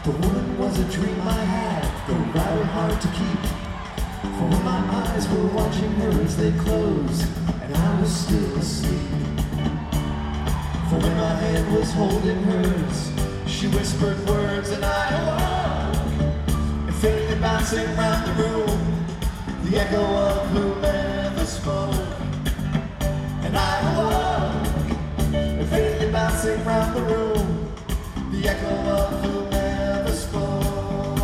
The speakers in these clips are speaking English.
The woman was a dream I had, though rather hard to keep. For when my eyes were watching hers, they closed, and I was still asleep. For when my hand was holding hers, she whispered words and I awoke, and faintly bouncing round the room, the echo of whomever spoke. And I awoke, and faintly bouncing round the room, the echo of whomever spoke.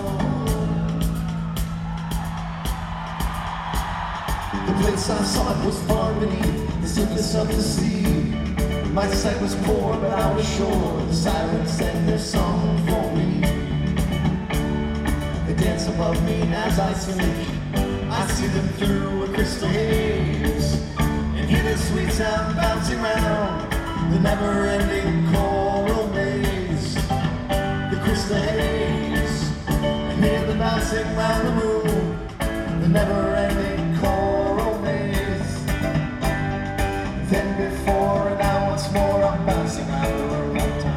The place I sought was far beneath the surface of the sea. My sight was poor, but I was sure the silence sang their song for me. They dance above me as I sleep. I see them through a crystal haze, and hear the sweet sound bouncing round the never-ending choral maze. The crystal haze, and hear the bouncing round the room, the never-ending choral maze. Then before and now once more I'm bouncing round the room.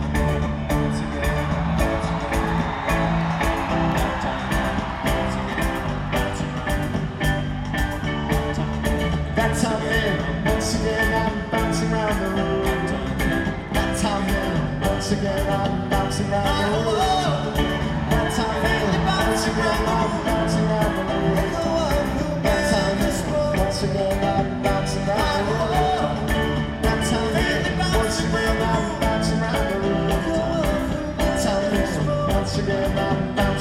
That's how then, once again I'm bouncing round the room. That's how then, once again I'm bouncing round the room. That's how then, once again I'm bouncing round the room. That's how then, once again I'm bouncing round the room. That's how then, once again I'm bouncing round the room. That's how then, once again I'm bouncing.